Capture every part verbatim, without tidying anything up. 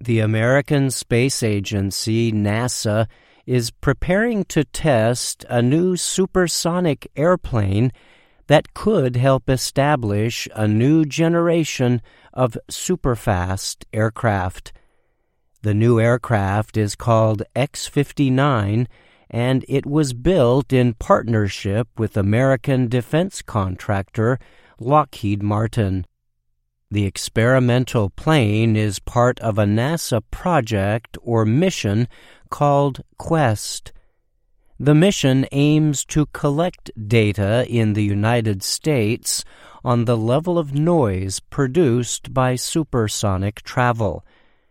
The American Space Agency, NASA, is preparing to test a new supersonic airplane that could help establish a new generation of superfast aircraft. The new aircraft is called X fifty-nine, and it was built in partnership with American defense contractor Lockheed Martin. The experimental plane is part of a NASA project or mission called Quest. The mission aims to collect data in the United States on the level of noise produced by supersonic travel.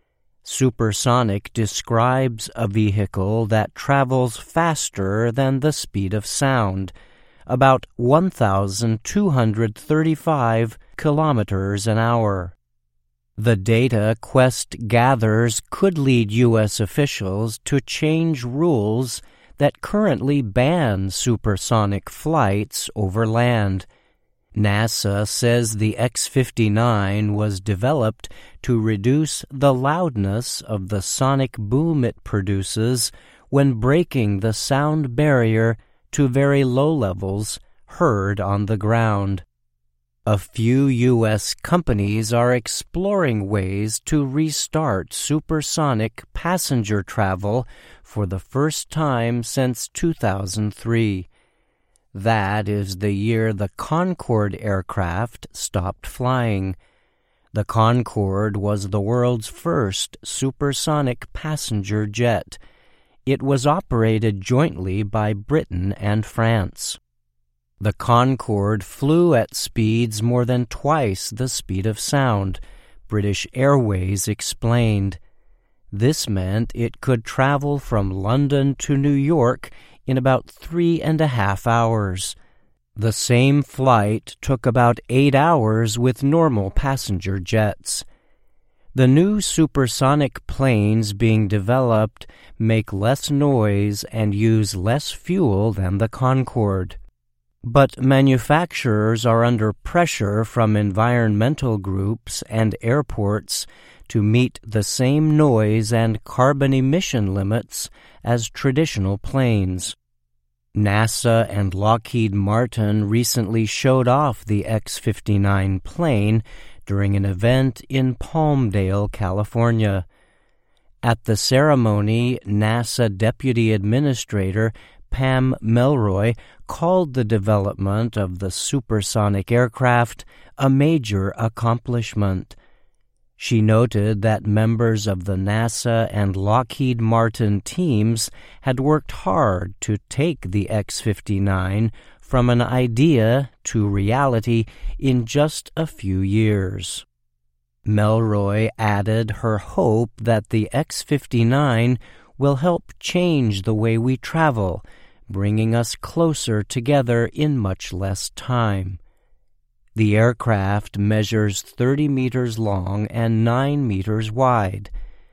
Supersonic describes a vehicle that travels faster than the speed of sound, about one thousand two hundred thirty-five kilometers an hour. The data Quest gathers could lead U S officials to change rules that currently ban supersonic flights over land. NASA says the X fifty-nine was developed to reduce the loudness of the sonic boom it produces when breaking the sound barrier to very low levels heard on the ground. A few U S companies are exploring ways to restart supersonic passenger travel for the first time since two thousand three. That is the year the Concorde aircraft stopped flying. The Concorde was the world's first supersonic passenger jet. It was operated jointly by Britain and France. The Concorde flew at speeds more than twice the speed of sound, British Airways explained. This meant it could travel from London to New York in about three and a half hours. The same flight took about eight hours with normal passenger jets. The new supersonic planes being developed make less noise and use less fuel than the Concorde. But manufacturers are under pressure from environmental groups and airports to meet the same noise and carbon emission limits as traditional planes. NASA and Lockheed Martin recently showed off the X fifty-nine plane during an event in Palmdale, California. At the ceremony, NASA Deputy Administrator Pam Melroy called the development of the supersonic aircraft a major accomplishment. She noted that members of the NASA and Lockheed Martin teams had worked hard to take the X fifty-nine from an idea to reality in just a few years. Melroy added her hope that the X fifty-nine will help change the way we travel, bringing us closer together in much less time. The aircraft measures thirty meters long and nine meters wide.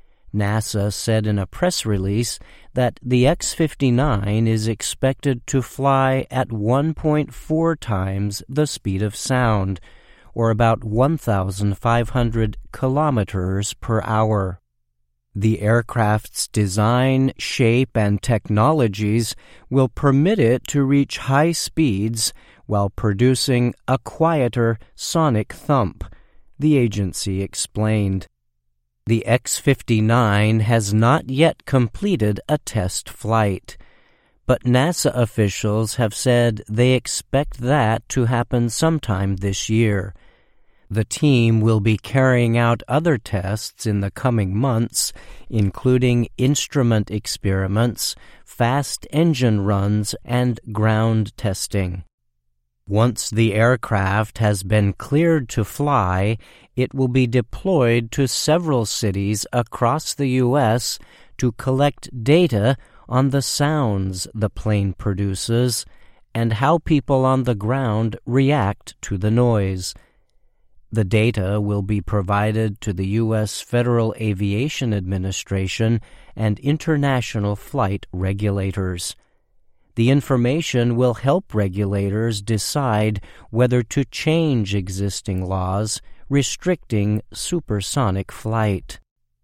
NASA said in a press release that the X fifty-nine is expected to fly at one point four times the speed of sound, or about one thousand five hundred kilometers per hour. The aircraft's design, shape, and technologies will permit it to reach high speeds while producing a quieter sonic thump, the agency explained. The X fifty-nine has not yet completed a test flight, but NASA officials have said they expect that to happen sometime this year. The team will be carrying out other tests in the coming months, including instrument experiments, fast engine runs, and ground testing. Once the aircraft has been cleared to fly, it will be deployed to several cities across the U S to collect data on the sounds the plane produces and how people on the ground react to the noise. The data will be provided to the U S Federal Aviation Administration and international flight regulators. The information will help regulators decide whether to change existing laws restricting supersonic flight.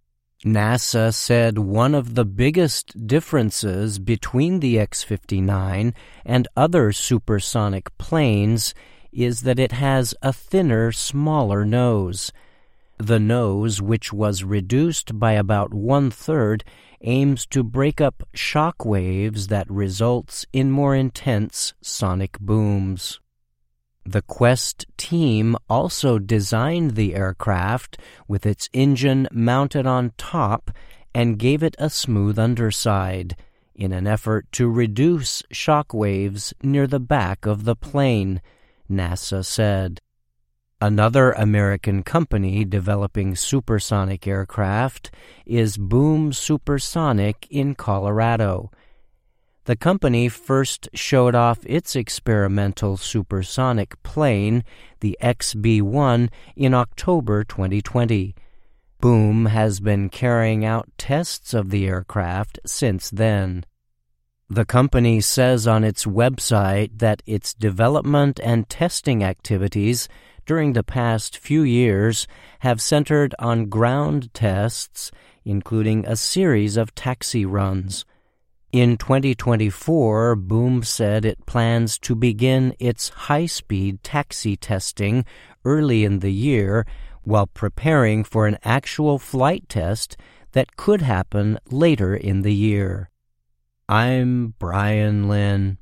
NASA said one of the biggest differences between the X fifty-nine and other supersonic planes is that it has a thinner, smaller nose. The nose, which was reduced by about one-third, aims to break up shock waves that results in more intense sonic booms. The Quest team also designed the aircraft with its engine mounted on top and gave it a smooth underside in an effort to reduce shock waves near the back of the plane, NASA said. Another American company developing supersonic aircraft is Boom Supersonic in Colorado. The company first showed off its experimental supersonic plane, the X B one, in October twenty twenty. Boom has been carrying out tests of the aircraft since then. The company says on its website that its development and testing activities during the past few years have centered on ground tests, including a series of taxi runs. In twenty twenty-four, Boom said it plans to begin its high-speed taxi testing early in the year while preparing for an actual flight test that could happen later in the year. I'm Brian Lynn.